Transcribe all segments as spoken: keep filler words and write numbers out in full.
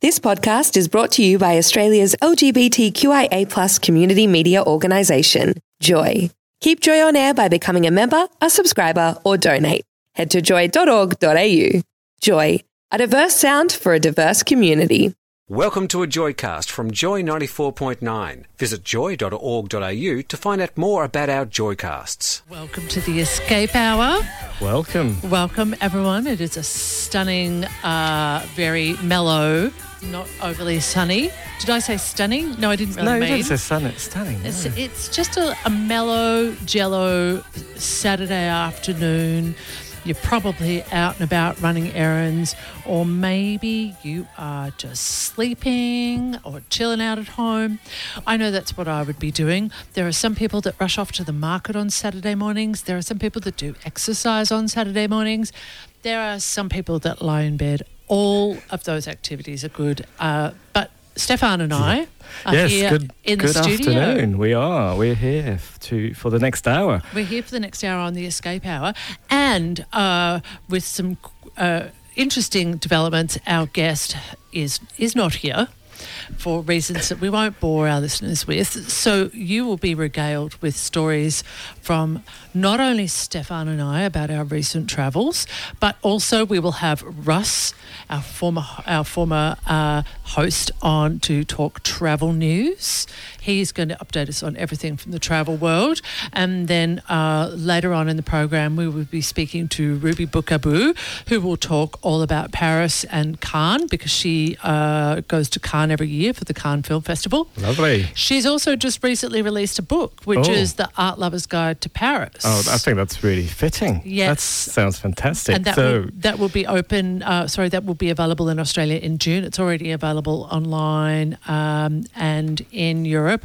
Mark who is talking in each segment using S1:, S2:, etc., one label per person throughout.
S1: This podcast is brought to you by Australia's L G B T Q I A plus community media organisation, Joy. Keep Joy on air by becoming a member, a subscriber, or donate. Head to joy dot org dot a u. Joy, a diverse sound for a diverse community.
S2: Welcome to a Joycast from Joy ninety-four point nine. Visit joy dot org dot a u to find out more about our Joycasts.
S3: Welcome to the Escape Hour.
S4: Welcome.
S3: Welcome, everyone. It is a stunning, uh, very mellow, not overly sunny. Did I say stunning? No, I didn't really
S4: no,
S3: mean.
S4: No, you didn't say sun. It's stunning.
S3: It's,
S4: no.
S3: it's just a, a mellow, jello Saturday afternoon. You're probably out and about running errands, or maybe you are just sleeping or chilling out at home. I know that's what I would be doing. There are some people that rush off to the market on Saturday mornings. There are some people that do exercise on Saturday mornings. There are some people that lie in bed. All of those activities are good. Uh, but Stefan and I are
S4: yes,
S3: here
S4: good,
S3: in
S4: good
S3: the studio.
S4: afternoon. We are. We're here to for the next hour.
S3: We're here for the next hour on the Escape Hour, and uh, with some uh, interesting developments. Our guest is is not here for reasons that we won't bore our listeners with. So you will be regaled with stories from not only Stefan and I about our recent travels, but also we will have Russ, our former our former uh, host, on to talk travel news. He's going to update us on everything from the travel world. And then uh, later on in the program, we will be speaking to Ruby Boukabou, who will talk all about Paris and Cannes, because she uh, goes to Cannes every year for the Cannes Film Festival.
S4: Lovely.
S3: She's also just recently released a book, which
S4: Oh.
S3: is The Art Lover's Guide to Paris.
S4: Oh, I think that's really fitting.
S3: Yes.
S4: That sounds fantastic.
S3: And that,
S4: so,
S3: will, that will be open, uh, sorry, that will be available in Australia in June. It's already available online um, and in Europe.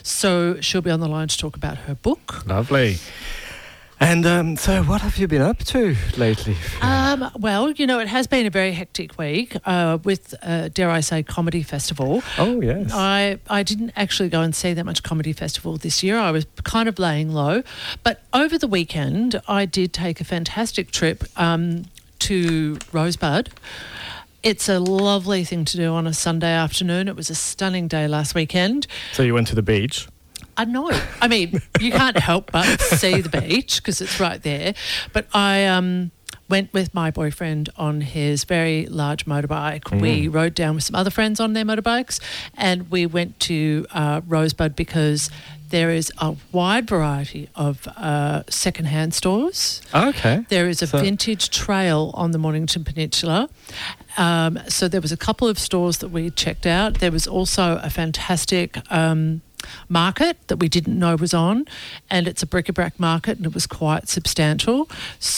S3: So she'll be on the line to talk about her book.
S4: lovely. And um, so what have you been up to lately?
S3: Um, well, you know, it has been a very hectic week uh, with, uh, dare I say, Comedy Festival.
S4: oh, yes.
S3: I, I didn't actually go and see that much Comedy Festival this year. I was kind of laying low. But over the weekend, I did take a fantastic trip um, to Rosebud. It's a lovely thing to do on a Sunday afternoon. It was a stunning day last weekend.
S4: so you went to the beach?
S3: I know. I mean, you can't help but see the beach because it's right there. But I um, went with my boyfriend on his very large motorbike.
S4: Mm.
S3: We rode down with some other friends on their motorbikes, and we went to uh, Rosebud because there is a wide variety of uh, secondhand stores.
S4: Okay.
S3: There is a
S4: So-
S3: vintage trail on the Mornington Peninsula. Um, so there was a couple of stores that we checked out. There was also a fantastic um, market that we didn't know was on, and it's a bric-a-brac market, and it was quite substantial.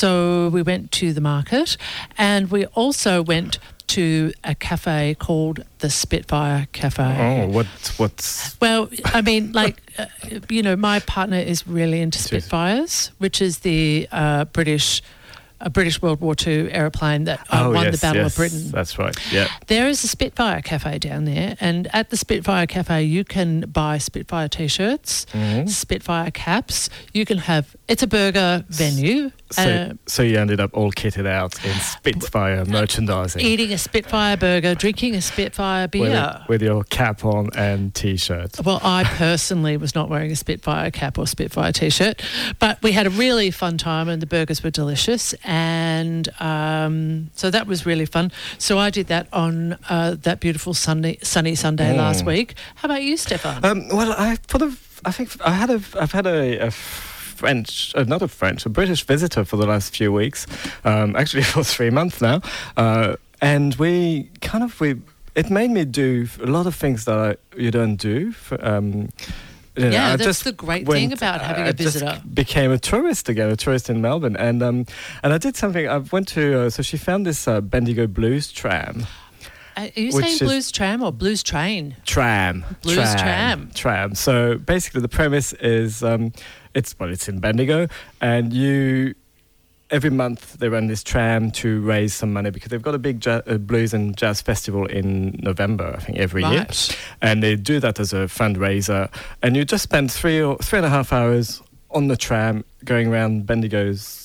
S3: So we went to the market, and we also went to a cafe called the Spitfire Cafe.
S4: Oh, what, what's...
S3: Well, I mean, like, uh, you know, my partner is really into Spitfires, which is the uh, British, a British World War Two aeroplane that uh,
S4: oh,
S3: won
S4: yes,
S3: the Battle
S4: yes,
S3: of Britain.
S4: That's right, yeah.
S3: There is a Spitfire Cafe down there, and at the Spitfire Cafe, you can buy Spitfire T-shirts,
S4: Mhm.
S3: Spitfire caps. You can have, it's a burger venue.
S4: So,
S3: uh,
S4: so you ended up all kitted out in Spitfire merchandising.
S3: eating a Spitfire burger, drinking a Spitfire beer.
S4: With, it- with your cap on and T-shirt.
S3: Well, I personally was not wearing a Spitfire cap or Spitfire T-shirt, but we had a really fun time and the burgers were delicious, and um, so that was really fun. So I did that on uh, that beautiful Sunday, sunny Sunday
S4: Mm.
S3: last week. How about you, Stefan?
S4: Um, well, I for the I think I had a I've had a, a French, uh, not a French, a British visitor for the last few weeks, um, actually for three months now, uh, and we kind of we it made me do a lot of things that I, you don't do. For, um, you know,
S3: yeah,
S4: I
S3: that's
S4: just
S3: the great
S4: went-
S3: thing about having
S4: I
S3: a visitor.
S4: Just became a tourist again, a tourist in Melbourne, and um, and I did something. I went to uh, so she found this uh, Bendigo Blues tram.
S3: Uh, are you
S4: which
S3: saying
S4: is-
S3: blues tram or blues train?
S4: Tram.
S3: Blues tram.
S4: Tram. So basically the premise is, um, it's, well, it's in Bendigo, and you, every month they run this tram to raise some money because they've got a big ja- uh, blues and jazz festival in November, I think, every year.
S3: Right.
S4: And they do that as a fundraiser. And you just spend three or three and a half hours on the tram going around Bendigo's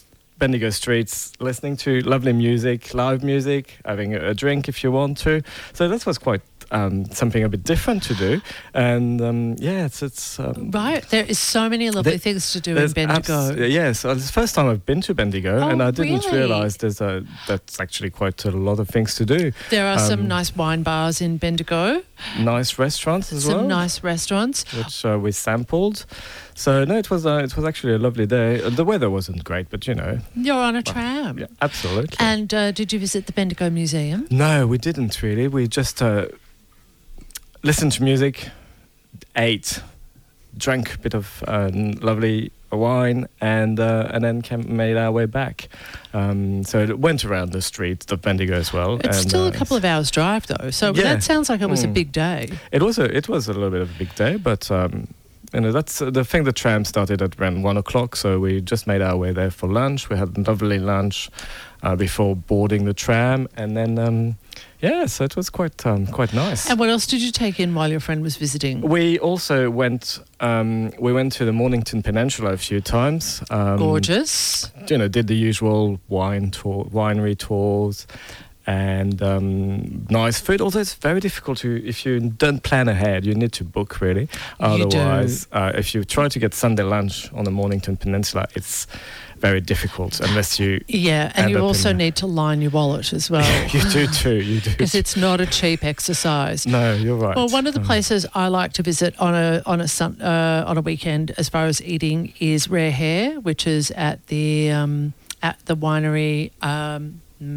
S4: Bendigo streets, listening to lovely music, live music, having a, a drink if you want to. So that was quite um, something a bit different to do. And um, yeah, it's... it's um,
S3: right, there is so many lovely
S4: there,
S3: things to do in Bendigo.
S4: Abs- yes, it's the first time I've been to Bendigo,
S3: oh,
S4: and I didn't
S3: really?
S4: realise there's a, that's actually quite a lot of things to do.
S3: There are
S4: um,
S3: some nice wine bars in Bendigo.
S4: Nice restaurants as
S3: some
S4: well.
S3: Some nice restaurants.
S4: Which uh, we sampled. So, no, it was uh, it was actually a lovely day. The weather wasn't great, but, you know.
S3: You're on a
S4: well,
S3: tram.
S4: Yeah, absolutely.
S3: And uh, did you visit the Bendigo Museum?
S4: No, we didn't really. We just uh, listened to music, ate, drank a bit of uh, lovely wine, and uh, and then came, made our way back. Um, so it went around the streets of Bendigo as well.
S3: It's
S4: and,
S3: still
S4: uh,
S3: a couple of hours drive though, so
S4: yeah.
S3: that sounds like it was
S4: mm.
S3: a big day.
S4: It was a it was a little bit of a big day, but um, you know that's uh, the thing. The tram started at around one o'clock, so we just made our way there for lunch. We had a lovely lunch uh, before boarding the tram, and then. Um, Yeah, so it was quite um, quite nice.
S3: And what else did you take in while your friend was visiting?
S4: We also went um, we went to the Mornington Peninsula a few times. Um,
S3: Gorgeous.
S4: You know, did the usual wine tour, winery tours, and um, nice food. Although it's very difficult to, if you don't plan ahead, you need to book really.
S3: You
S4: Otherwise,
S3: do.
S4: Uh, if you try to get Sunday lunch on the Mornington Peninsula, it's very difficult unless you
S3: yeah, and
S4: end
S3: you
S4: up
S3: also
S4: in-
S3: need to line your wallet as well.
S4: you do too. You do.
S3: Because it's not a cheap exercise.
S4: No, you're right.
S3: Well, one of the
S4: Um,
S3: places I like to visit on a on a sun, uh, on a weekend, as far as eating, is Rare Hair, which is at the um, at the winery. Um,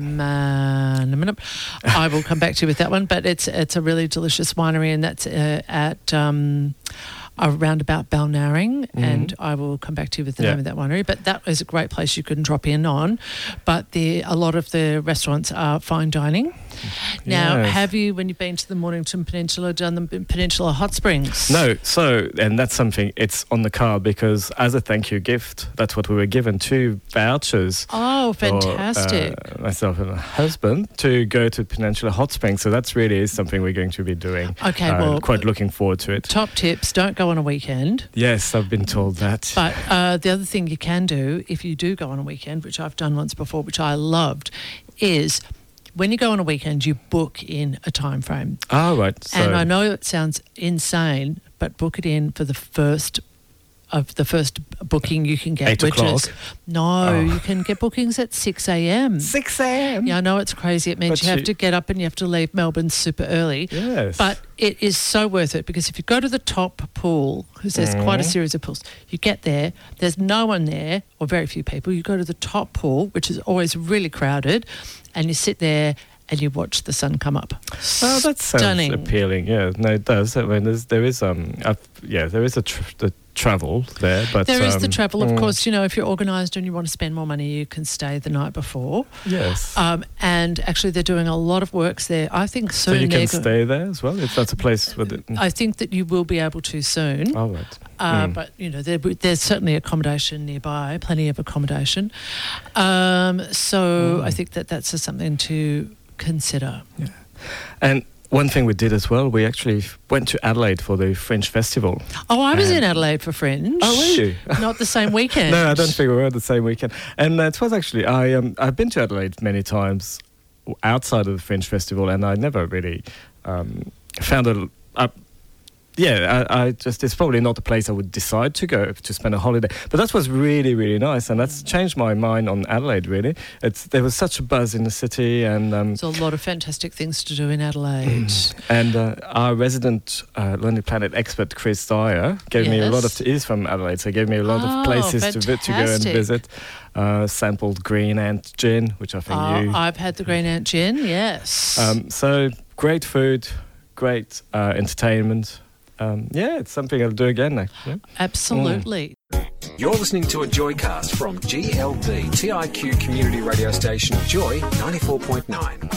S3: Man, a minute. I will come back to you with that one, but it's it's a really delicious winery, and that's uh, at um, around about Balnarring,
S4: Mhm.
S3: and I will come back to you with the
S4: Yeah.
S3: name of that winery. But that is a great place you can drop in on. But the a lot of the restaurants are fine dining. Now,
S4: Yes.
S3: have you, when you've been to the Mornington Peninsula, done the Peninsula Hot Springs?
S4: No, so, and that's something, it's on the card because as a thank you gift, that's what we were given, two vouchers.
S3: Oh,
S4: for,
S3: fantastic.
S4: uh, myself and my husband to go to Peninsula Hot Springs. So that's really is something we're going to be doing.
S3: Okay,
S4: Uh,
S3: well,
S4: quite looking forward to it.
S3: Top tips, don't go on a weekend.
S4: Yes, I've been told that.
S3: But uh, the other thing you can do, if you do go on a weekend, which I've done once before, which I loved, is when you go on a weekend, you book in a time frame.
S4: Oh, right. So,
S3: And I know it sounds insane, but book it in for the first of the first booking you can get.
S4: Eight
S3: which
S4: o'clock?
S3: Is, no,
S4: Oh.
S3: you can get bookings at six a.m.
S4: six a.m.
S3: Yeah, I know it's crazy. It means
S4: But
S3: you have
S4: you-
S3: to get up and you have to leave Melbourne super early.
S4: Yes.
S3: But it is so worth it because if you go to the top pool, because there's quite a
S4: Mhm.
S3: series of pools, you get there, there's no one there or very few people. You go to the top pool, which is always really crowded, and you sit there and you watch the sun come up.
S4: Oh, that sounds
S3: Stunning.
S4: appealing. Yeah, no, it does. I mean, there's, there is um, I've, yeah, there is a tr- the travel there, but
S3: There is the
S4: um,
S3: travel, of
S4: mm,
S3: course. You know, if you're organised and you want to spend more money, you can stay the night before.
S4: Yes.
S3: Um, and actually, they're doing a lot of works there. I think
S4: so
S3: soon
S4: you
S3: they're
S4: can
S3: go-
S4: stay there as well if that's a place with it.
S3: I think that you will be able to soon.
S4: Oh, right.
S3: Uh,
S4: Mm.
S3: But, you know, there, there's certainly accommodation nearby, plenty of accommodation. Um, so
S4: Mm.
S3: I think that that's just something to consider.
S4: And one thing we did as well, we actually f- went to Adelaide for the Fringe Festival.
S3: Oh, I was
S4: And-
S3: in Adelaide for Fringe.
S4: Oh, were you?
S3: Not the same weekend.
S4: No, I don't think we were the same weekend. And uh, it was actually, I, um, I've been to Adelaide many times outside of the Fringe Festival, and I never really um, found a... a yeah, I, I just, it's probably not the place I would decide to go to spend a holiday. But that was really, really nice. And that's changed my mind on Adelaide, really. It's There was such a buzz in the city. And um,
S3: There's a lot of fantastic things to do in Adelaide.
S4: and uh, our resident uh, Lonely Planet expert, Chris Dyer, gave me a lot of...
S3: Yes.
S4: He's from Adelaide, so he gave me a lot
S3: Oh,
S4: of places to, vi- to go and
S3: fantastic.
S4: visit. Uh, sampled Green Ant Gin, which I think
S3: Oh,
S4: you...
S3: I've had the Green Ant Gin, yes.
S4: Um, so great food, great uh, entertainment. Um, yeah, it's something I'll do again, actually.
S3: Absolutely.
S2: You're listening to a Joycast from G L D, T I Q community radio station Joy ninety-four point nine.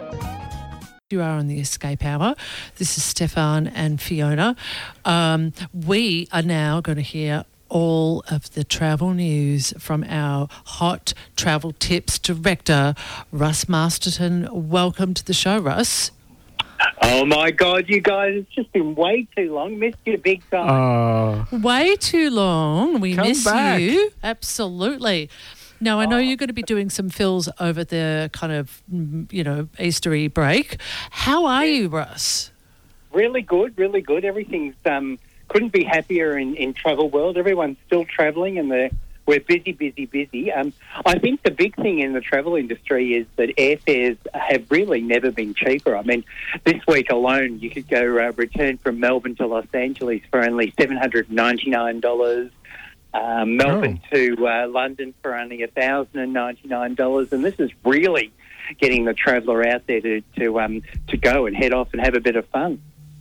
S3: You are on the Escape Hour. This is Stefan and Fiona. Um, we are now going to hear all of the travel news from our hot travel tips director, Russ Masterton. Welcome to the show, Russ.
S5: Oh my God, you guys, it's just been way too long. Missed you big time.
S4: Oh,
S3: Way too long. We
S4: Come
S3: miss
S4: back.
S3: you. Absolutely. Now, I know you're going to be doing some fills over the kind of, mm, you know, Eastery break. How are you, Russ?
S5: Really good, really good. Everything's um, couldn't be happier in, in travel world. Everyone's still travelling, and they're, we're busy, busy, busy. Um, I think the big thing in the travel industry is that airfares have really never been cheaper. I mean, this week alone, you could go uh, return from Melbourne to Los Angeles for only seven hundred ninety-nine dollars. Um, Melbourne oh. to uh, London for only one thousand ninety-nine dollars, and this is really getting the traveller out there to to um, to go and head off and have a bit of fun.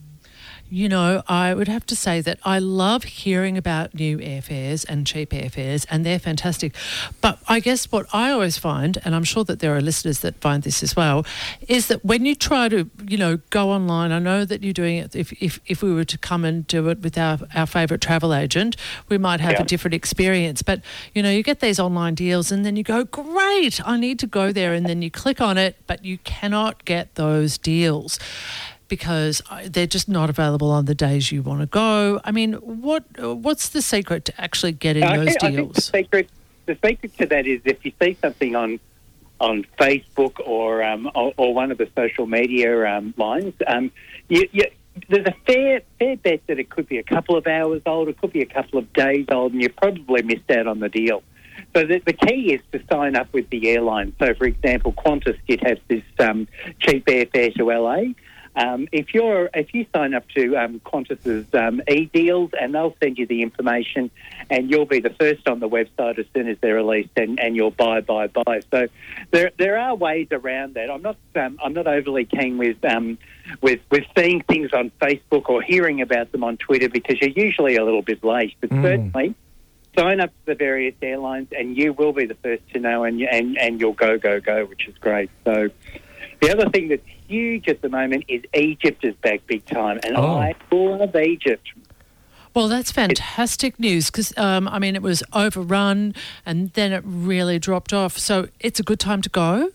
S3: You know, I would have to say that I love hearing about new airfares and cheap airfares, and they're fantastic. But I guess what I always find, and I'm sure that there are listeners that find this as well, is that when you try to, you know, go online, I know that you're doing it, if if, if we were to come and do it with our, our favourite travel agent, we might have yeah. a different experience. But, you know, you get these online deals and then you go, great, I need to go there, and then you click on it, but you cannot get those deals because they're just not available on the days you want to go. I mean, what what's the secret to actually getting
S5: I
S3: those
S5: think,
S3: deals?
S5: I think the secret, the secret to that is if you see something on on Facebook or um, or, or one of the social media um, lines, um, you, you, there's a fair fair bet that it could be a couple of hours old, it could be a couple of days old, and you've probably missed out on the deal. So the, the key is to sign up with the airline. So, for example, Qantas did have this um, cheap airfare to L A. Um, if you're if you sign up to um, Qantas's um, e-deals, and they'll send you the information, and you'll be the first on the website as soon as they're released, and, and you'll buy, buy, buy. So there there are ways around that. I'm not um, I'm not overly keen with um, with with seeing things on Facebook or hearing about them on Twitter because you're usually a little bit late. But mm. certainly sign up to the various airlines, and you will be the first to know, and and and you'll go go go, which is great. So. The other thing that's huge at the moment is Egypt is back big time, and oh. I love Egypt.
S3: Well, that's fantastic news because, um, I mean, it was overrun and then it really dropped off. So it's a good time to go?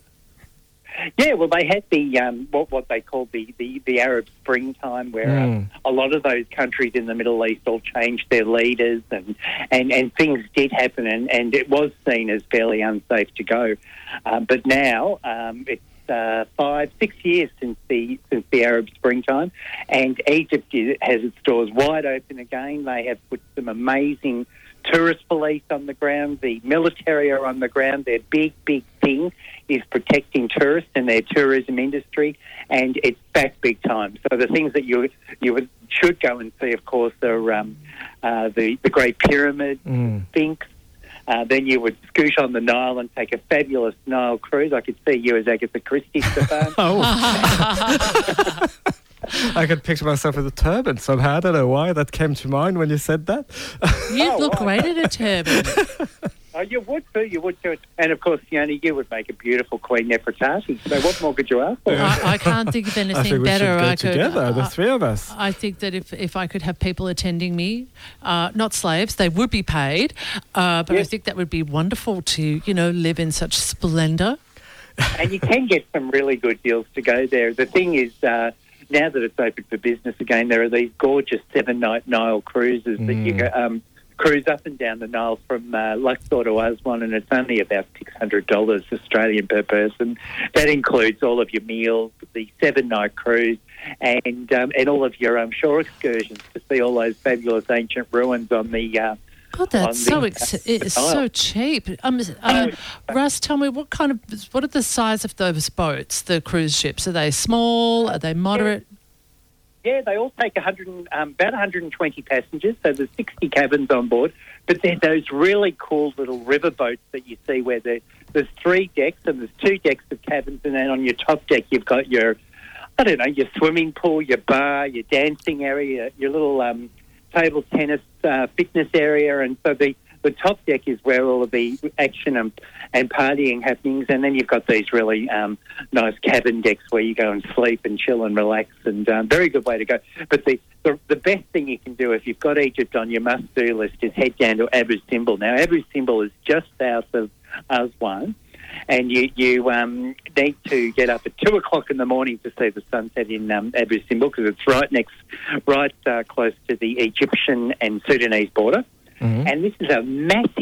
S5: Yeah, well, they had the um, what what they called the, the, the Arab Springtime, where mm. um, a lot of those countries in the Middle East all changed their leaders, and, and, and things did happen, and, and it was seen as fairly unsafe to go. Um, but now um, it's Uh, five, six years since the since the Arab Springtime, and Egypt is, has its doors wide open again. They have put some amazing tourist police on the ground. The military are on the ground. Their big, big thing is protecting tourists and their tourism industry, and it's back big time. So the things that you you would, should go and see, of course, are um, uh, the the Great Pyramid, mm. Sphinx. Uh, then you would scoot on the Nile and take a fabulous Nile cruise. I could see you as Agatha Christie, Stefan.
S4: Oh. I could picture myself with a turban somehow. I don't know why that came to mind when you said that.
S3: You'd
S5: oh,
S3: look
S5: right.
S3: great in a turban.
S5: Oh, you would too, you would too. And of course, Fiona, you would make a beautiful Queen Nefertiti. So what more could you ask for?
S3: I, I can't think of anything
S4: I think we
S3: better.
S4: Should go
S3: I could,
S4: together,
S3: uh,
S4: the three of us.
S3: I think that if, if I could have people attending me, uh, not slaves, they would be paid, uh, but yes. I think that would be wonderful to, you know, live in such splendour.
S5: And you can get some really good deals to go there. The thing is, uh, now that it's open for business again, there are these gorgeous seven-night Nile cruises mm. that you go, um, cruise up and down the Nile from uh, Luxor to Aswan, and it's only about six hundred dollars Australian per person. That includes all of your meals, the seven-night cruise, and um, and all of your um, shore excursions to see all those fabulous ancient ruins on the... Uh,
S3: God, that's so
S5: the,
S3: ex- it's so cheap. Um, uh, Russ, tell me, what kind of, what are the size of those boats, the cruise ships? Are they small? Are they moderate?
S5: Yeah, they all take one hundred, um, about one hundred twenty passengers, so there's sixty cabins on board. But they're those really cool little river boats that you see where there's three decks and there's two decks of cabins, and then on your top deck you've got your, I don't know, your swimming pool, your bar, your dancing area, your little um, table tennis uh, fitness area, and so the The top deck is where all of the action and, and partying happenings, and then you've got these really um, nice cabin decks where you go and sleep and chill and relax, and um, very good way to go. But the, the the best thing you can do if you've got Egypt on your must-do list is head down to Abu Simbel. Now, Abu Simbel is just south of Aswan, and you, you um, need to get up at two o'clock in the morning to see the sunset in um, Abu Simbel, because it's right next, right uh, close to the Egyptian and Sudanese border. Mm-hmm. And this is a massive,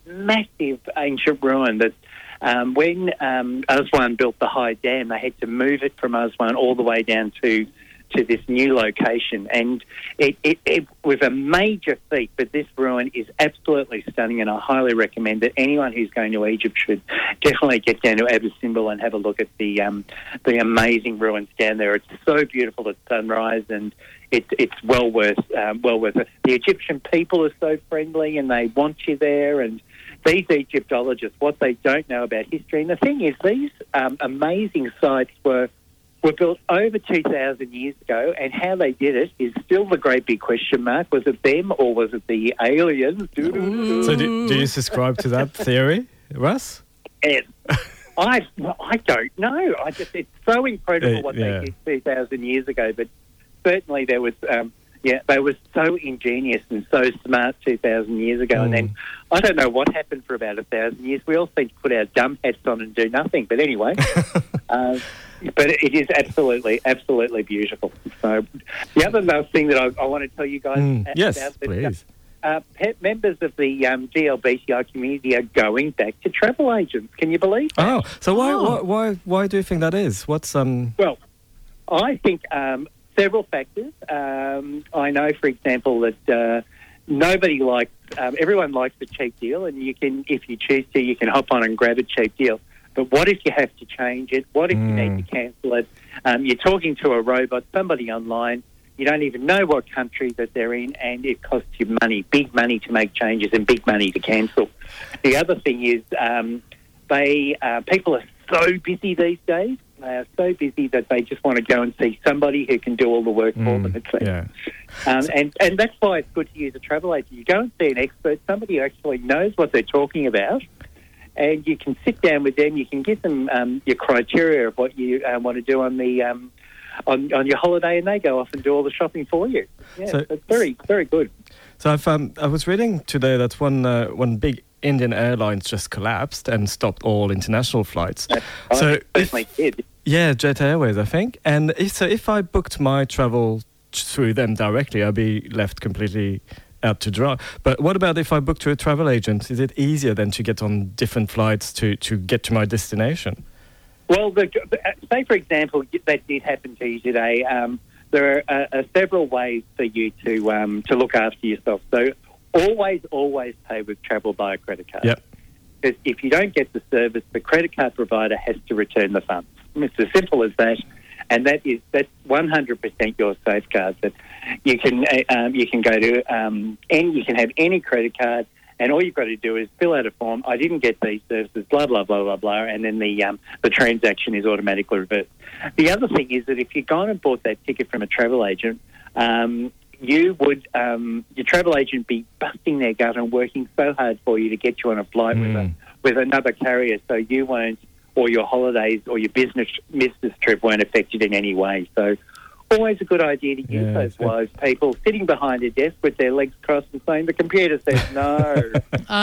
S5: massive ancient ruin that um, when um, Aswan built the high dam, they had to move it from Aswan all the way down to to this new location, and it, it, it was a major feat, but this ruin is absolutely stunning, and I highly recommend that anyone who's going to Egypt should definitely get down to Abu Simbel and have a look at the um, the amazing ruins down there. It's so beautiful at sunrise, and it, it's well worth um, well worth it. The Egyptian people are so friendly, and they want you there, and these Egyptologists, what they don't know about history, and the thing is, these um, amazing sites were were built over two thousand years ago, and how they did it is still the great big question mark. Was it them or was it the aliens?
S4: So do, do you subscribe to that theory, Russ?
S5: And I I don't know. I just It's so incredible
S4: Uh,
S5: what
S4: yeah.
S5: they did two thousand years ago, but certainly there was... Um, Yeah, they were so ingenious and so smart two thousand years ago.
S4: Mm.
S5: And then I don't know what happened for about a thousand years. We all seem to put our dumb hats on and do nothing. But anyway, uh, but it is absolutely, absolutely beautiful. So the other thing that I, I want to tell you guys
S4: Mm.
S5: about...
S4: Yes,
S5: that,
S4: please.
S5: Uh, pet members of the um, G L B T I community are going back to travel agents. Can you believe that?
S4: Oh, so why,
S3: Oh.
S4: why, why, why do you think that is? What's um?
S5: Well, I think um, several factors. Um, I know, for example, that uh, nobody likes, um, everyone likes a cheap deal, and you can, if you choose to, you can hop on and grab a cheap deal. But what if you have to change it? What if you need to cancel it? Um, you're talking to a robot, somebody online. You don't even know what country that they're in, and it costs you money, big money to make changes and big money to cancel. The other thing is um, they uh, people are so busy these days. They are so busy that they just want to go and see somebody who can do all the work for them. It's,
S4: Yeah.
S5: um, and, and that's why it's good to use a travel agent. You go and see an expert, somebody who actually knows what they're talking about, and you can sit down with them. You can give them um, your criteria of what you uh, want to do on the um, on, on your holiday, and they go off and do all the shopping for you. Yeah,
S4: So-
S5: so it's very, very good.
S4: So I've, um, I was reading today that one uh, one big Indian airlines just collapsed and stopped all international flights.
S5: I
S4: So if,
S5: certainly did.
S4: yeah, Jet Airways, I think. And if, so if I booked my travel t- through them directly, I'd be left completely out to dry. But what about if I book to a travel agent? Is it easier then to get on different flights to, to get to my destination?
S5: Well, the, say, for example, that did happen to you today. Um, there are uh, uh, several ways for you to um, to look after yourself. So always, always pay with travel by a credit card.
S4: Yep.
S5: Because if you don't get the service, the credit card provider has to return the funds. It's as simple as that. And that is that's one hundred percent your safeguard. That you can uh, um, you can go to um, any you can have any credit card, and all you've got to do is fill out a form. I didn't get these services, blah blah blah blah blah, and then the um, the transaction is automatically reversed. The other thing is that if you've gone and bought that ticket from a travel agent, um, you would um, your travel agent be busting their gut and working so hard for you to get you on a flight with a, with another carrier, so you won't. Or your holidays or your business business trip weren't affected in any way. So always a good idea to use
S4: Yeah,
S5: those
S4: so-
S5: wise people sitting behind a desk with their legs crossed and saying, the computer says no.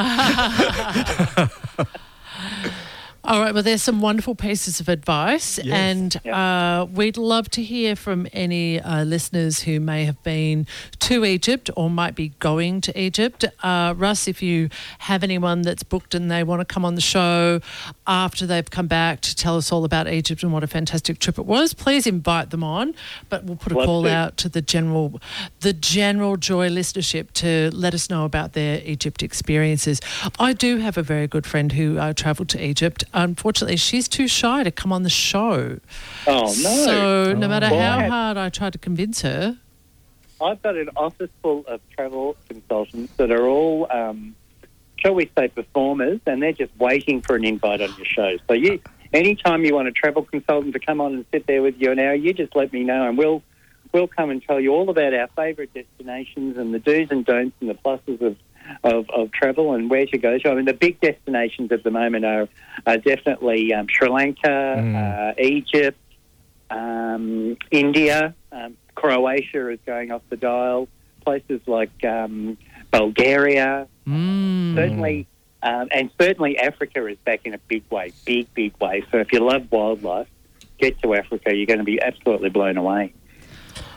S3: All right, well, there's some wonderful pieces of advice,
S4: Yes.
S3: and uh, we'd love to hear from any uh, listeners who may have been to Egypt or might be going to Egypt. Uh, Russ, if you have anyone that's booked and they want to come on the show after they've come back to tell us all about Egypt and what a fantastic trip it was, please invite them on. But we'll put a
S5: Love
S3: call
S5: to.
S3: out to the general, the general Joy listenership to let us know about their Egypt experiences. I do have a very good friend who uh, travelled to Egypt. Unfortunately, she's too shy to come on the show.
S5: Oh, no.
S3: So no matter
S5: Well,
S3: how
S5: I have-
S3: hard I try to convince her,
S5: I've got an office full of travel consultants that are all, um, shall we say, performers, and they're just waiting for an invite on your show. So you, anytime you want a travel consultant to come on and sit there with you an hour, you just let me know, and we'll we'll come and tell you all about our favourite destinations and the do's and don'ts and the pluses of, of, of travel and where to go to. I mean, the big destinations at the moment are, are definitely um, Sri Lanka,
S4: Mm.
S5: uh, Egypt, um, India, um, Croatia is going off the dial, places like um, Bulgaria,
S3: mm,
S5: certainly, um, and certainly Africa is back in a big way, big, big way. So if you love wildlife, get to Africa. You're going to be absolutely blown away.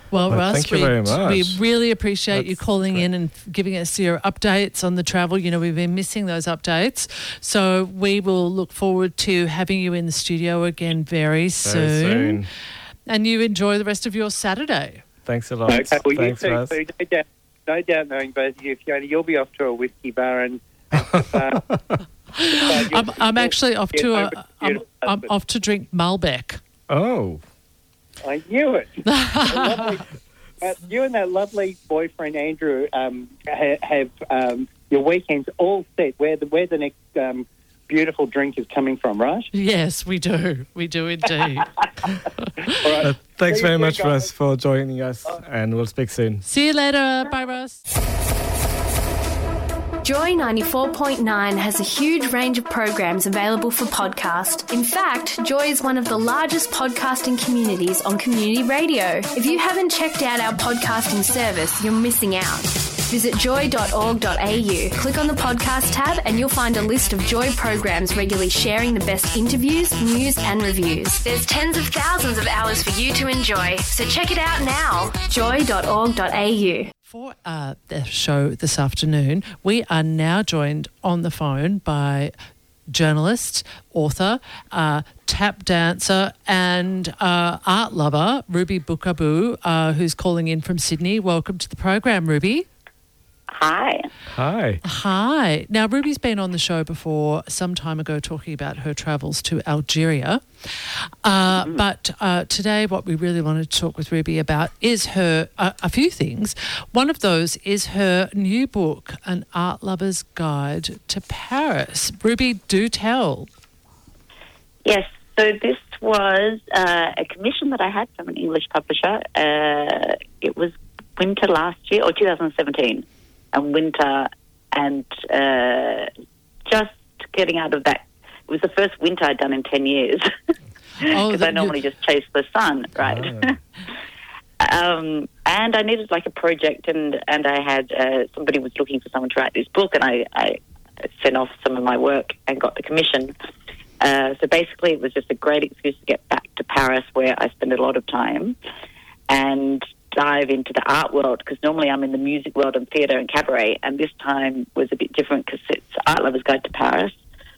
S3: Well,
S4: Well,
S3: Russ,
S4: thank you
S3: we,
S4: very much.
S3: we really appreciate you
S4: That's
S3: calling
S4: great.
S3: in and giving us your updates on the travel. You know, we've been missing those updates. So we will look forward to having you in the studio again very,
S4: Very soon.
S3: And you enjoy the rest of your Saturday.
S4: Thanks a lot.
S5: Okay, well,
S4: Thanks,
S5: you too,
S4: Russ.
S5: Sue. No doubt, no doubt knowing both of you, Fiona, you'll be off to a whiskey bar and... uh,
S3: I'm, I'm actually off to a, I'm, I'm
S5: husband.
S3: off to drink Malbec.
S4: Oh,
S5: I knew it. lovely, uh, you and that lovely boyfriend Andrew um, ha- have um, your weekends all set. Where the where the next um, beautiful drink is coming from, right?
S3: Yes, we do. We do indeed.
S5: All right.
S4: uh, thanks
S5: See you
S4: very
S5: soon,
S4: much,
S5: guys.
S4: Russ, for joining us, and we'll speak soon.
S3: See you later. Bye, Russ.
S6: Joy ninety-four point nine has a huge range of programs available for podcast. In fact, Joy is one of the largest podcasting communities on community radio. If you haven't checked out our podcasting service, you're missing out. Visit joy dot org dot a u, click on the podcast tab and you'll find a list of Joy programs regularly sharing the best interviews, news and reviews. There's tens of thousands of hours for you to enjoy, so check it out now. joy dot org dot a u.
S3: For uh, the show this afternoon, we are now joined on the phone by journalist, author, uh, tap dancer and uh, art lover, Ruby Bukabu, uh, who's calling in from Sydney. Welcome to the program, Ruby.
S7: Hi.
S4: Hi.
S3: Hi. Now, Ruby's been on the show before some time ago talking about her travels to Algeria. Uh,
S7: Mm-hmm.
S3: But uh, today what we really wanted to talk with Ruby about is her, uh, a few things. One of those is her new book, An Art Lover's Guide to Paris. Ruby, do tell.
S7: Yes, so this was uh, a commission that I had from an English publisher. Uh, it was winter last year, or two thousand seventeen, and winter, and uh, just getting out of that. It was the first winter I'd done in ten years,
S3: Oh,
S7: because
S3: that
S7: I normally just chase the sun, right? um, and I needed like a project, and, and I had, uh, somebody was looking for someone to write this book, and I, I sent off some of my work and got the commission. Uh, so basically it was just a great excuse to get back to Paris, where I spend a lot of time, and dive into the art world, because normally I'm in the music world and theatre and cabaret, and this time was a bit different because it's Art Lover's Guide to Paris.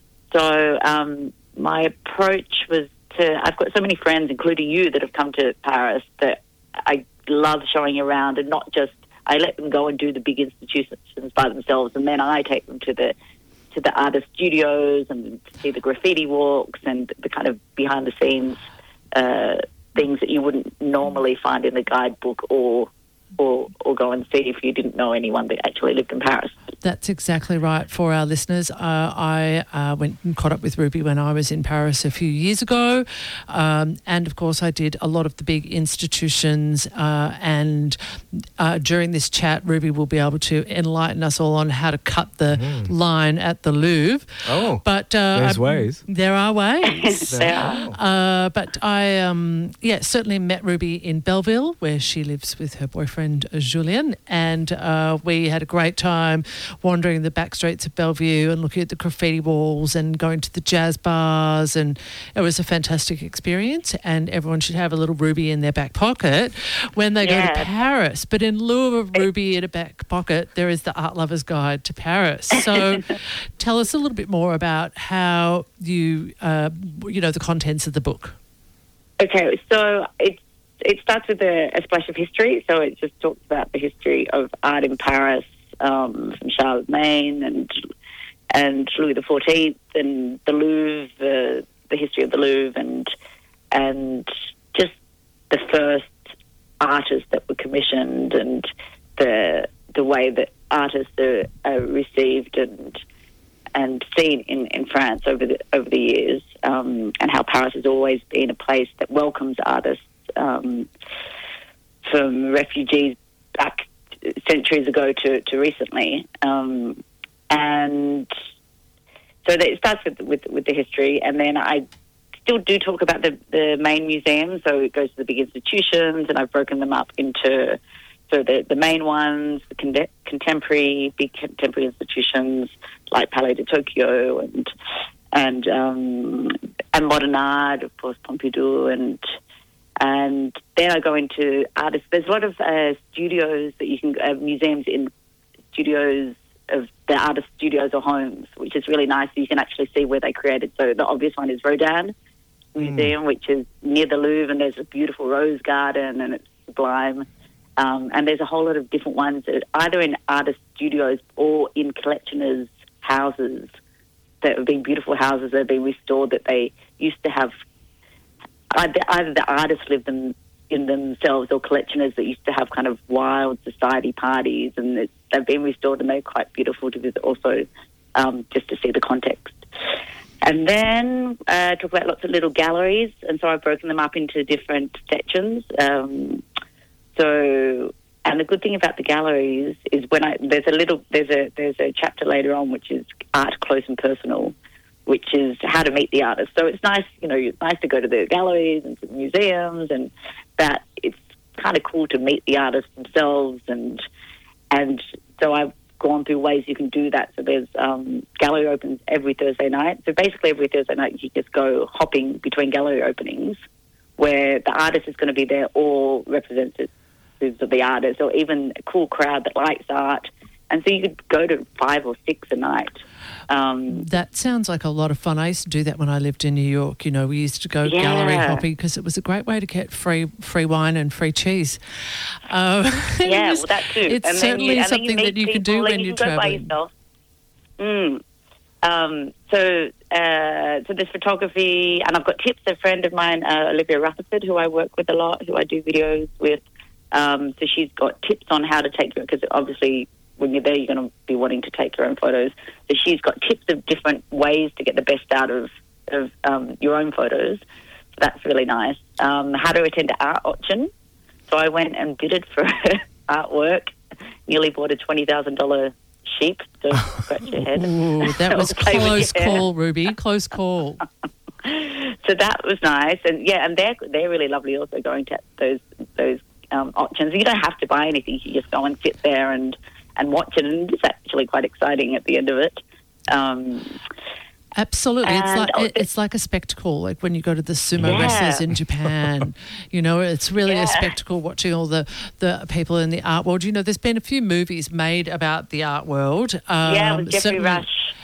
S7: So um, my approach was to, I've got so many friends, including you, that have come to Paris that I love showing around, and not just, I let them go and do the big institutions by themselves, and then I take them to the to the artist studios and see the graffiti walks and the kind of behind the scenes uh, things that you wouldn't normally find in the guidebook or or or go and see if you didn't know anyone that actually lived in Paris.
S3: That's exactly right. For our listeners, uh, I uh, went and caught up with Ruby when I was in Paris a few years ago. Um, and, of course, I did a lot of the big institutions. Uh, and uh, during this chat, Ruby will be able to enlighten us all on how to cut the mm. line at the Louvre.
S4: Oh,
S3: but uh,
S4: there's
S3: I,
S4: ways.
S3: There are ways.
S7: There are.
S3: Uh, but I, um, yeah, certainly met Ruby in Belleville, where she lives with her boyfriend, Julian. And uh, we had a great time wandering the back streets of Bellevue and looking at the graffiti walls and going to the jazz bars, and it was a fantastic experience, and everyone should have a little Ruby in their back pocket when they
S7: Yeah.
S3: go to Paris. But in lieu of Ruby in a back pocket, there is the Art Lover's Guide to Paris. So tell us a little bit more about how you, uh, you know, the contents of the book.
S7: Okay, so it's it starts with a, a splash of history. So it just talks about the history of art in Paris, um, from Charlemagne and and Louis the Fourteenth and the Louvre, the, the history of the Louvre, and and just the first artists that were commissioned, and the the way that artists are, are received and and seen in, in France over the over the years, um, and how Paris has always been a place that welcomes artists, um, from refugees back centuries ago to, to recently. Um, and so that it starts with, with with the history, and then I still do talk about the, the main museums, so it goes to the big institutions, and I've broken them up into so the, the main ones, the con- contemporary, big contemporary institutions like Palais de Tokyo and and um, and modern art, of course, Pompidou and And then I go into artists. There's a lot of uh, studios that you can, uh, museums in studios of the artist studios or homes, which is really nice. You can actually see where they created. So the obvious one is Rodin Museum, mm. which is near the Louvre, and there's a beautiful rose garden, and it's sublime. Um, and there's a whole lot of different ones, that either in artist studios or in collectioners' houses that have been beautiful houses that have been restored, that they used to have. Either the artists lived them in themselves, or collectioners that used to have kind of wild society parties, and it's, they've been restored and they're quite beautiful to visit also, um, just to see the context. And then uh, talk about lots of little galleries, and so I've broken them up into different sections. Um, so, and the good thing about the galleries is when I there's a little there's a there's a chapter later on which is art close and personal, which is how to meet the artist. So it's nice, you know, it's nice to go to the galleries and to the museums, and that it's kind of cool to meet the artists themselves. And and so I've gone through ways you can do that. So there's um, gallery opens every Thursday night. So basically every Thursday night you just go hopping between gallery openings where the artist is going to be there, or representatives of the artist, or even a cool crowd that likes art. And so you could go to five or six a night. Um,
S3: that sounds like a lot of fun. I used to do that when I lived in New York. You know, we used to go
S7: yeah.
S3: gallery hopping because it was a great way to get free free wine and free cheese. Uh,
S7: yeah,
S3: was,
S7: well, that too.
S3: It's
S7: and
S3: certainly
S7: you,
S3: something
S7: you
S3: that you can do when
S7: you
S3: you're
S7: can
S3: traveling.
S7: Go by yourself. Mm. Um, so, uh, so there's photography, and I've got tips. A friend of mine, uh, Olivia Rutherford, who I work with a lot, who I do videos with. Um, so she's got tips on how to take, because obviously when you're there, you're going to be wanting to take your own photos. So she's got tips of different ways to get the best out of, of um, your own photos. So that's really nice. Um, how to attend an art auction. So I went and bidded for artwork, nearly bought a twenty thousand dollars sheep. Don't scratch your head.
S3: Ooh, that was close call, Ruby. Close call.
S7: So that was nice. And, yeah, and they're, they're really lovely also going to those those um, auctions. You don't have to buy anything. You just go and sit there and and watch it, and it's actually quite exciting at the end of it. Um,
S3: Absolutely, it's like
S7: oh,
S3: it, it's like a spectacle. Like when you go to the sumo
S7: yeah.
S3: wrestlers in Japan, you know, it's really
S7: yeah.
S3: a spectacle watching all the, the people in the art world. You know, there's been a few movies made about the art world. Um,
S7: yeah, with Jeffrey Rush.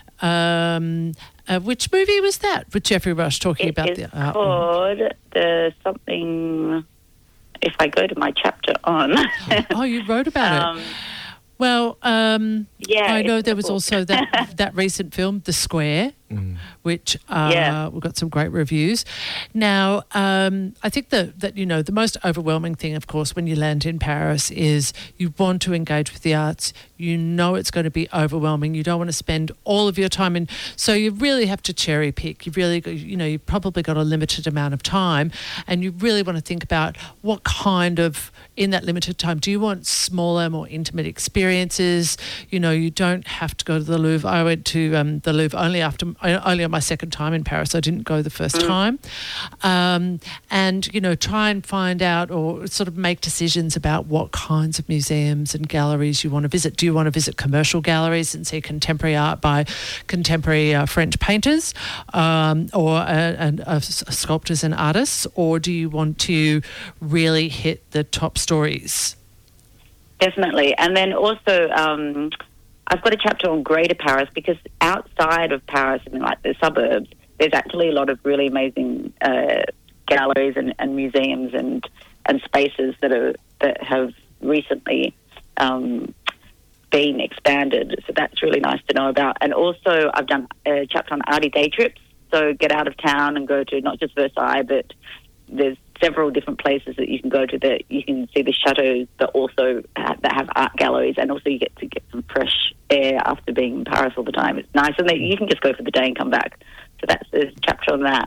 S3: Um, uh, which movie was that? With Jeffrey Rush talking
S7: it
S3: about
S7: is
S3: the art
S7: called
S3: world.
S7: the something. If I go to my chapter on.
S3: Oh, you wrote about
S7: um,
S3: it. Well, um,
S7: yeah,
S3: I know there
S7: a
S3: was
S7: book.
S3: also that, that recent film, The Square, mm. which uh,
S7: yeah.
S3: we got some great reviews. Now, um, I think that, that, you know, the most overwhelming thing, of course, when you land in Paris is you want to engage with the arts. You know it's going to be overwhelming. You don't want to spend all of your time in. So you really have to cherry pick. You've really, you know, you've probably got a limited amount of time, and you really want to think about what kind of, in that limited time, do you want smaller, more intimate experiences? You know, you don't have to go to the Louvre. I went to um, the Louvre only after, only on my second time in Paris. I didn't go the first mm. time. Um, and, you know, try and find out or sort of make decisions about what kinds of museums and galleries you want to visit. Do you want to visit commercial galleries and see contemporary art by contemporary uh, French painters um, or uh, and, uh, sculptors and artists? Or do you want to really hit the top stories?
S7: Definitely. And then also, um, I've got a chapter on Greater Paris, because outside of Paris, I mean, like the suburbs, there's actually a lot of really amazing uh, galleries and, and museums and, and spaces that are that have recently um, been expanded. So that's really nice to know about. And also, I've done a chapter on arty day trips. So get out of town and go to not just Versailles, but there's several different places that you can go to that you can see the chateaus, but also have, that have art galleries, and also you get to get some fresh air after being in Paris all the time. It's nice, and you can just go for the day and come back. So that's a chapter on that.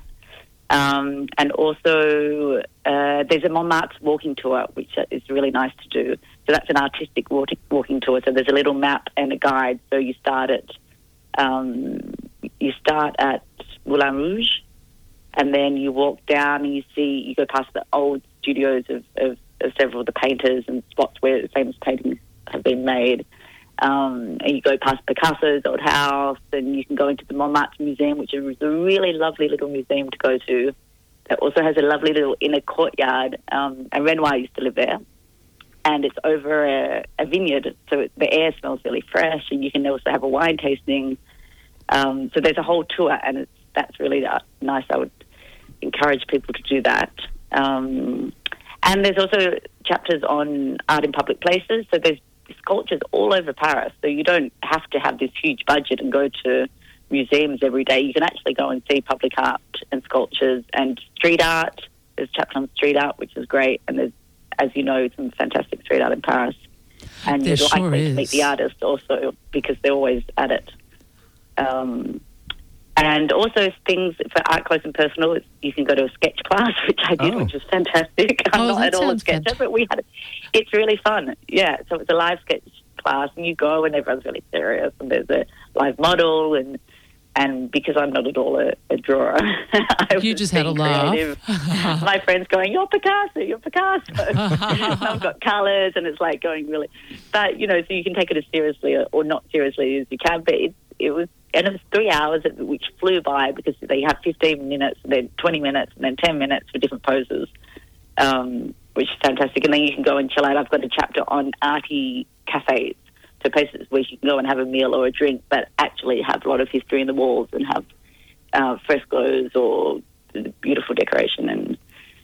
S7: Um, and also uh, there's a Montmartre walking tour, which is really nice to do. So that's an artistic walking, walking tour. So there's a little map and a guide. So you start at um, you start at Moulin Rouge, and then you walk down and you see, you go past the old studios of, of, of several of the painters and spots where the famous paintings have been made. Um, and you go past Picasso's old house, and you can go into the Montmartre Museum, which is a really lovely little museum to go to. that also has a lovely little inner courtyard. Um, and Renoir used to live there. And it's over a, a vineyard, so the air smells really fresh, and you can also have a wine tasting. Um, so there's a whole tour, and it's, that's really nice. I would encourage people to do that. Um, and there's also chapters on art in public places. So there's sculptures all over Paris, so you don't have to have this huge budget and go to museums every day. You can actually go and see public art and sculptures and street art. There's a chapter on street art, which is great, and there's, as you know, some fantastic street art in Paris. And
S3: there
S7: you're
S3: sure
S7: likely
S3: is.
S7: to meet the artists also because they're always at it. Um, and also things for art close and personal, it's, you can go to a sketch class, which I did,
S4: Oh.
S7: which was fantastic. I'm
S3: Oh,
S7: not
S3: that
S7: at all a
S3: sounds
S7: sketcher,
S3: fant-
S7: but we had it's really fun. Yeah, so it's a live sketch class, and you go and everyone's really serious, and there's a live model, and and because I'm not at all a, a drawer, I
S3: You
S7: was
S3: just had a
S7: being
S3: laugh.
S7: creative. My friends going, "You're Picasso, you're Picasso." And I've got colours, and it's like going really, but you know, so you can take it as seriously or, or not seriously as you can. But it, it was, and it was three hours, which flew by because they have fifteen minutes, and then twenty minutes, and then ten minutes for different poses, um, which is fantastic. And then you can go and chill out. I've got a chapter on arty cafes. So places where you can go and have a meal or a drink, but actually have a lot of history in the walls and have uh, frescoes or beautiful decoration and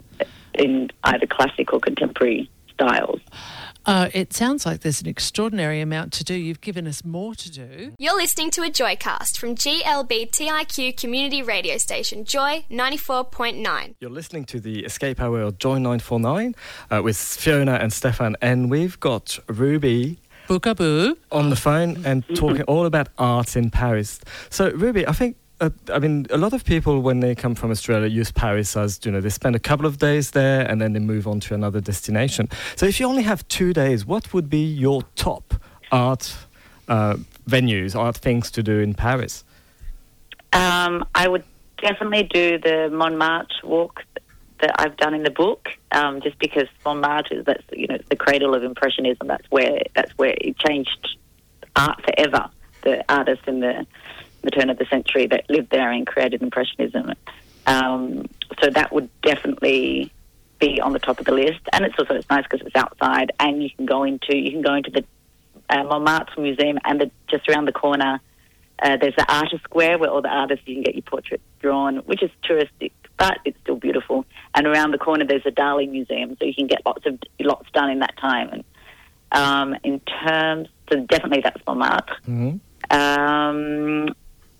S7: in either classic or contemporary styles.
S3: Uh, it sounds like there's an extraordinary amount to do. You've given us more to do.
S8: You're listening to a Joycast from G L B T I Q community radio station Joy ninety-four point nine.
S4: You're listening to the Escape Hour of Joy nine four nine uh, with Fiona and Stefan, and we've got Ruby
S3: Bookaboo.
S4: on the phone and talking all about art in Paris. So, Ruby, I think, uh, I mean, a lot of people when they come from Australia use Paris as, you know, they spend a couple of days there and then they move on to another destination. So if you only have two days, what would be your top art uh, venues, art things to do in Paris?
S7: Um, I would definitely do the Montmartre walk that I've done in the book, um, just because Montmartre is, that's, you know, the cradle of Impressionism. That's where that's where it changed art forever. The artists in the, the turn of the century that lived there and created Impressionism. Um, so that would definitely be on the top of the list. And it's also it's nice because it's outside, and you can go into you can go into the uh, Montmartre Museum, and the, just around the corner uh, there's the Artist Square where all the artists you can get your portrait drawn, which is touristic, but it's still beautiful. And around the corner there's a Dali Museum, so you can get lots of lots done in that time. And um, in terms, so definitely that's Montmartre.
S4: Mm-hmm.
S7: Um,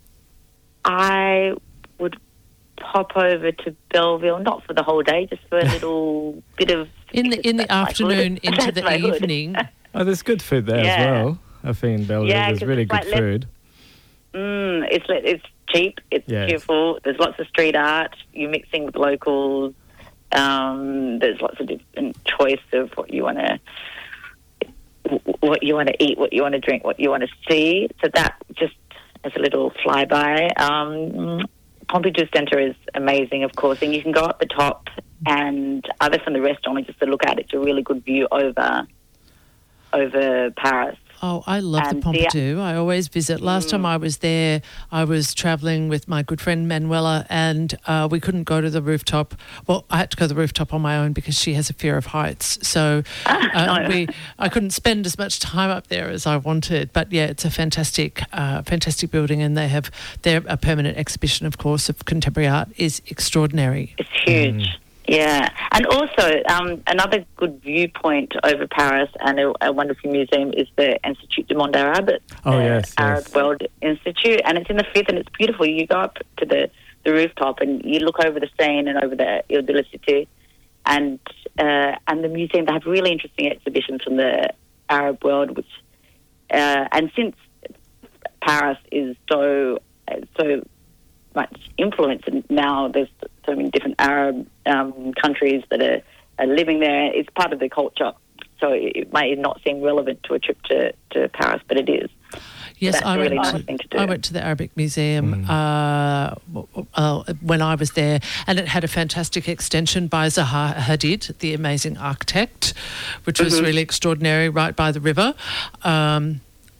S7: I would pop over to Belleville, not for the whole day, just for a little bit of
S3: In the in the afternoon into
S7: That's my
S3: the
S7: hood.
S3: evening.
S4: Oh, there's good food there
S7: Yeah.
S4: as well. I think in Belleville
S7: Yeah,
S4: there's
S7: 'cause
S4: really
S7: it's
S4: good
S7: like less-
S4: food.
S7: Mm, it's li- it's cheap, it's
S4: Yes.
S7: beautiful. There's lots of street art. You're mixing with locals. Um, there's lots of different choice of what you want to, what you want to eat, what you want to drink, what you want to see. So that just as a little flyby. Um, Pompidou Centre is amazing, of course, and you can go up the top and other from the restaurant and just to look at it, it's a really good view over over Paris.
S3: Oh, I love
S7: And
S3: the
S7: the-
S3: Pompidou. I always visit. Last time I was there, I was travelling with my good friend Manuela, and uh, we couldn't go to the rooftop. Well, I had to go to the rooftop on my own because she has a fear of heights. So uh,
S7: no.
S3: we, I couldn't spend as much time up there as I wanted. But yeah, it's a fantastic, uh, fantastic building, and they have their a permanent exhibition, of course, of contemporary art is extraordinary.
S7: It's huge. Yeah. And also, um, another good viewpoint over Paris and a, a wonderful museum is the Institut du Monde Arabe,
S4: Oh,
S7: the
S4: yes,
S7: Arab
S4: yes.
S7: World Institute, and it's in the fifth, and it's beautiful. You go up to the, the rooftop and you look over the Seine and over the Ile de la Cité, and, uh, and the museum, they have really interesting exhibitions from the Arab world, which, uh, and since Paris is so, uh, so much influence, and now there's so many different Arab um, countries that are, are living there. It's part of the culture, so it may not seem relevant to a trip to, to Paris, but it is.
S3: Yes,
S7: That's
S3: I
S7: a really
S3: went.
S7: nice
S3: To,
S7: thing to do.
S3: I went to the Arabic Museum uh, uh, when I was there, and it had a fantastic extension by Zaha Hadid, the amazing architect, which was
S7: Mm-hmm.
S3: really extraordinary, right by the river. Um,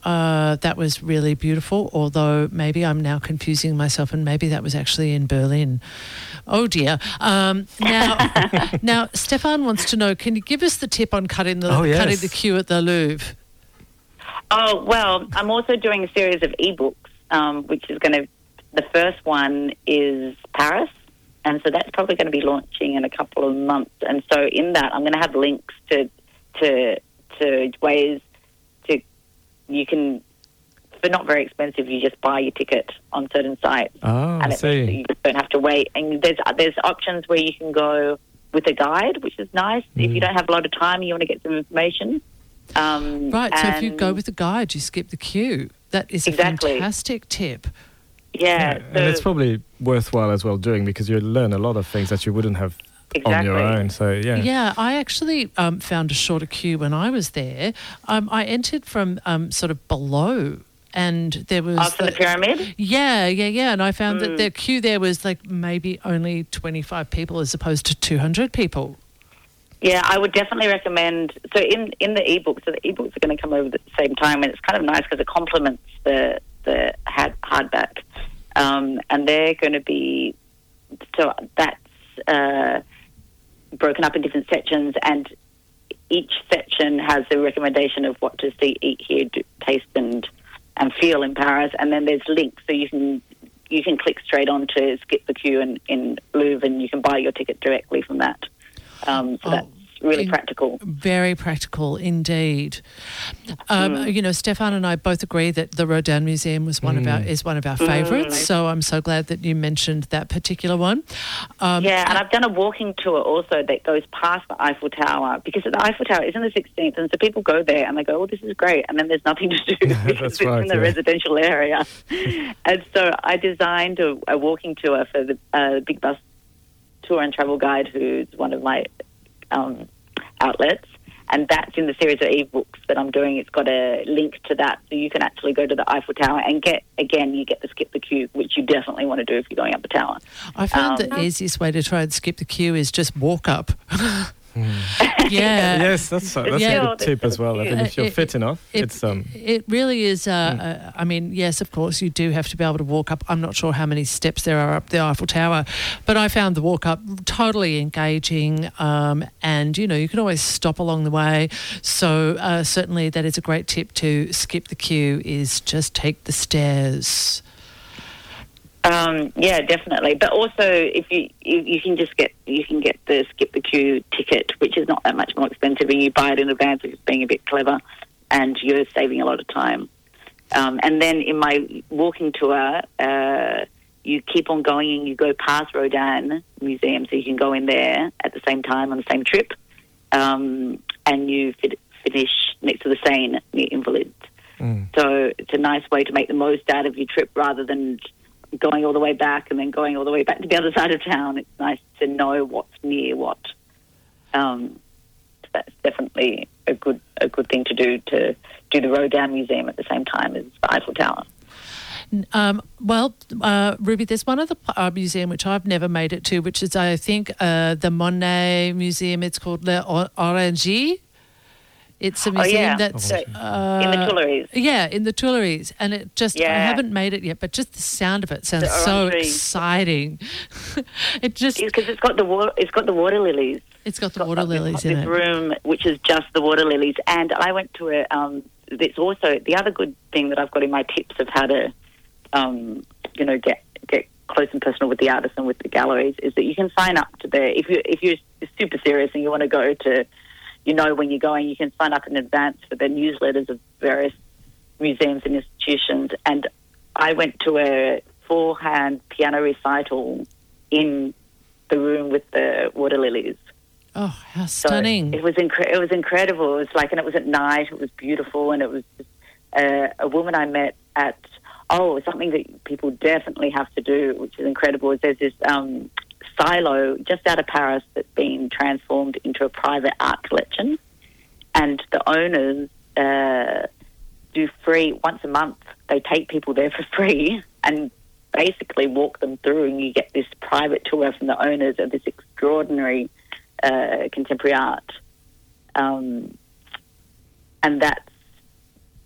S3: Uh, that was really beautiful, although maybe I'm now confusing myself and maybe that was actually in Berlin. Oh, dear. Um, now, now, Stefan wants to know, can you give us the tip on cutting the,
S4: Oh, yes.
S3: cutting the queue at the Louvre?
S7: Oh, well, I'm also doing a series of ebooks, um, which is going to, the first one is Paris, and so that's probably going to be launching in a couple of months. And so in that, I'm going to have links to to to ways to, you can, for not very expensive, you just buy your ticket on certain sites.
S4: Oh,
S7: and
S4: I
S7: it
S4: see.
S7: means that you just don't have to wait. And there's there's options where you can go with a guide, which is nice if
S4: Mm.
S7: you don't have a lot of time and you want to get some information. Um,
S3: Right, so if you
S7: and-
S3: go with the guide, you skip the queue. That is
S7: Exactly.
S3: a fantastic tip.
S7: Yeah,
S4: and it's probably worthwhile as well doing because you learn a lot of things that you wouldn't have on your
S7: Exactly.
S4: own. So yeah,
S3: Yeah, I actually um, found a shorter queue when I was there. Um, I entered from um, sort of below, and there was
S7: Oh, from the pyramid?
S3: Yeah, yeah, yeah. And I found that
S7: Mm.
S3: the queue there was like maybe only twenty-five people as opposed to two hundred people.
S7: Yeah, I would definitely recommend. So in, in the ebook, so the ebooks are going to come over at the same time, and it's kind of nice because it complements the the hard, hardback, um, and they're going to be. So that's uh, broken up in different sections, and each section has a recommendation of what to see, eat, hear, do, taste, and and feel in Paris. And then there's links, so you can you can click straight on to skip the queue in, in Louvre, and you can buy your ticket directly from that. Um, so
S3: Oh,
S7: that's really
S3: in-
S7: practical.
S3: Very practical indeed. Um,
S7: Mm.
S3: You know, Stefan and I both agree that the Rodin Museum was one of our is one of our favourites. So I'm so glad that you mentioned that particular one. Um,
S7: Yeah, and I've done a walking tour also that goes past the Eiffel Tower, because the Eiffel Tower is in the sixteenth, and so people go there and they go, "Oh, this is great," and then there's nothing to do because
S4: That's
S7: it's
S4: right,
S7: in the
S4: yeah.
S7: residential area. And so I designed a, a walking tour for the uh, Big Bus Tour and Travel Guide, who's one of my um, outlets, and that's in the series of ebooks that I'm doing. It's got a link to that, so you can actually go to the Eiffel Tower and get, again, you get to skip the queue, which you definitely want to do if you're going up the tower.
S3: I found
S7: Um,
S3: the easiest way to try and skip the queue is just walk up. Yeah.
S4: yes, that's a, that's
S7: Yeah.
S4: a good tip as well. I think if you're
S3: It-
S4: fit enough,
S3: It,
S4: it's um.
S3: it really is. Uh, uh, I mean, yes, of course, you do have to be able to walk up. I'm not sure how many steps there are up the Eiffel Tower, but I found the walk up totally engaging. Um, and you know, you can always stop along the way. So uh, certainly, that is a great tip to skip the queue. Is just take the stairs.
S7: Um, yeah, definitely. But also, if you, you you can just get you can get the skip the queue ticket, which is not that much more expensive, and you buy it in advance, which is being a bit clever, and you're saving a lot of time. Um, and then in my walking tour, uh, you keep on going and you go past Rodin Museum, so you can go in there at the same time on the same trip, um, and you fit, finish next to the Seine near Invalides.
S4: Mm.
S7: So it's a nice way to make the most out of your trip rather than going all the way back and then going all the way back to the other side of town. It's nice to know what's near what. Um, that's definitely a good a good thing to do, to do the Rodin Museum at the same time as the Eiffel Tower.
S3: Um, well, uh, Ruby, there's one other uh, museum which I've never made it to, which is, I think, uh, the Monet Museum. It's called Le Or- Orangerie. It's a
S7: Oh,
S3: museum
S7: yeah.
S3: that's
S7: So,
S3: uh,
S7: in the Tuileries.
S3: Yeah, in the Tuileries, and it just I
S7: Yeah.
S3: haven't made it yet, but just the sound of it sounds
S7: The
S3: so
S7: Orangerie.
S3: exciting. It just
S7: Because it's got the water, it's got the water lilies.
S3: it's got the
S7: Got
S3: water
S7: this-
S3: lilies
S7: this
S3: in it.
S7: room, which is just the water lilies. And I went to a. Um, it's also the other good thing that I've got in my tips of how to, um, you know, get get close and personal with the artists and with the galleries is that you can sign up to their. If you if you're super serious and you want to go to, you know, when you're going, you can sign up in advance for the newsletters of various museums and institutions. And I went to a four-hand piano recital in the room with the water lilies.
S3: Oh, how
S7: So
S3: stunning!
S7: it was incre- it was incredible. It was like, and it was at night. It was beautiful, and it was just, uh, a woman I met at. Oh, something that people definitely have to do, which is incredible. Is there's this um, silo just out of Paris that's been transformed into a private art collection, and the owners uh, do free once a month. They take people there for free and basically walk them through, and you get this private tour from the owners of this extraordinary uh, contemporary art, um, and that's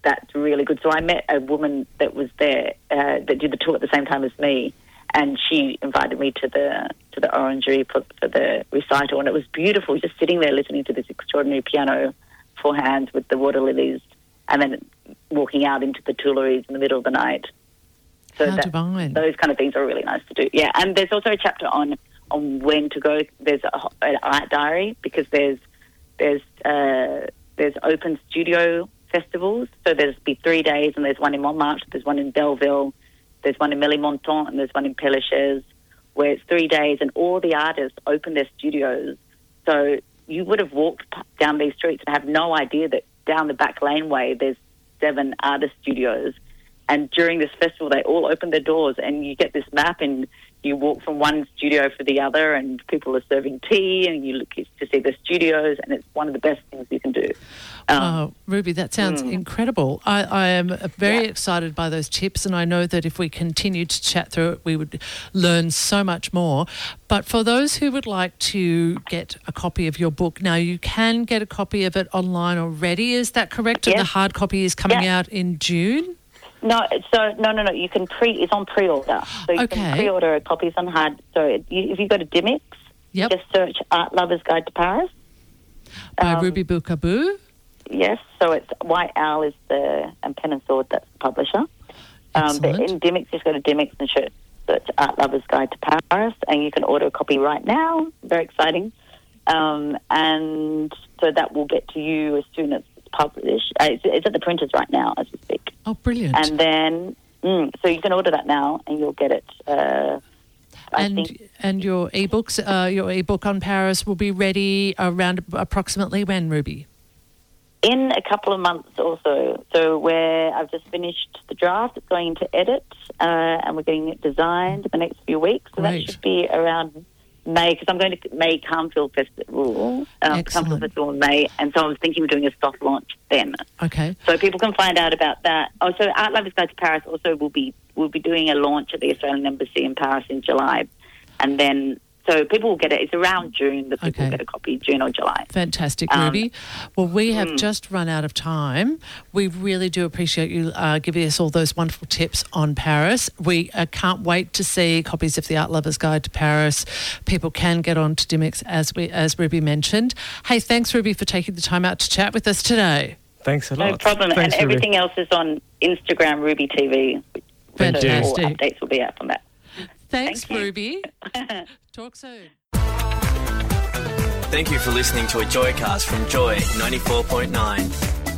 S7: that's really good. So I met a woman that was there uh, that did the tour at the same time as me, and she invited me to the to the Orangery for, for the recital, and it was beautiful, just sitting there listening to this extraordinary piano for hands with the water lilies, and then walking out into the Tuileries in the middle of the night. So
S3: How
S7: that,
S3: divine.
S7: those kind of things are really nice to do. Yeah, and there's also a chapter on on when to go. There's a, an art diary, because there's there's uh, there's open studio festivals. So there's be three days, and there's one in Montmartre, there's one in Belleville, there's one in Mélismontant, and there's one in Père-Lachaise, where it's three days, and all the artists open their studios. So you would have walked p- down these streets and have no idea that down the back laneway there's seven artist studios. And during this festival, they all open their doors, and you get this map, and you walk from one studio to the other, and people are serving tea, and you look to see the studios, and it's one of the best things you can do. Um,
S3: Oh, Ruby, that sounds
S7: mm.
S3: incredible. I, I am very
S7: Yeah.
S3: excited by those tips, and I know that if we continued to chat through it, we would learn so much more. But for those who would like to get a copy of your book, now you can get a copy of it online already, is that correct? And
S7: Yes.
S3: the hard copy is coming
S7: Yeah.
S3: out in June?
S7: No, so no, no, no. You can pre. It's on pre-order, so you
S3: Okay.
S7: can pre-order a copy. It's on hard. So it, you, if you go to Dimix,
S3: Yep.
S7: just search "Art Lover's Guide to Paris."
S3: By
S7: Um,
S3: Ruby Boukabou.
S7: Yes, so it's White Owl is the and Pen and Sword, that's the publisher. Um, but
S3: Excellent.
S7: in Dimix, just go to Dimix and search, search "Art Lover's Guide to Paris," and you can order a copy right now. Very exciting, um, and so that will get to you as soon as it's published. Uh, it's, it's at the printers right now as we speak.
S3: Oh, brilliant.
S7: And then, mm, so you can order that now, and you'll get it. Uh, I
S3: and
S7: think
S3: and your ebooks, uh, your ebook on Paris will be ready around approximately when, Ruby?
S7: in a couple of months or so. So where I've just finished the draft, it's going into edit, uh, and we're getting it designed in the next few weeks. So
S3: Great.
S7: that should be around May, because I'm going to May Calmfield Festival, um,
S3: Excellent.
S7: Calmfield Festival in May, and so I was thinking of doing a soft launch then.
S3: Okay.
S7: So people can find out about that. Oh, so Art Lover's Guide to Paris also will be will be doing a launch at the Australian Embassy in Paris in July, and then so people will get it. It's around June that people
S3: Okay.
S7: get a copy, June or July.
S3: Fantastic,
S7: Um,
S3: Ruby. Well, we have
S7: mm.
S3: just run out of time. We really do appreciate you uh, giving us all those wonderful tips on Paris. We uh, can't wait to see copies of the Art Lover's Guide to Paris. People can get on to Dimix, as we as Ruby mentioned. Hey, thanks, Ruby, for taking the time out to chat with us today.
S4: Thanks a lot.
S7: No problem.
S4: Thanks,
S7: and
S4: Ruby.
S7: everything else is on Instagram, Ruby T V.
S3: Fantastic.
S7: So all updates will be out from that.
S3: Thanks,
S7: Thank you.
S3: Ruby. Talk soon.
S9: Thank you for listening to a Joycast from Joy ninety-four point nine.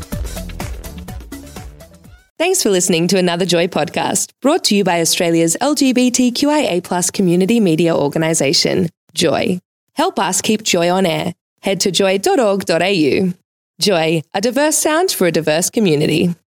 S1: Thanks for listening to another Joy podcast, brought to you by Australia's L G B T Q I A plus community media organisation, Joy. Help us keep Joy on air. Head to joy dot org dot a u. Joy, a diverse sound for a diverse community.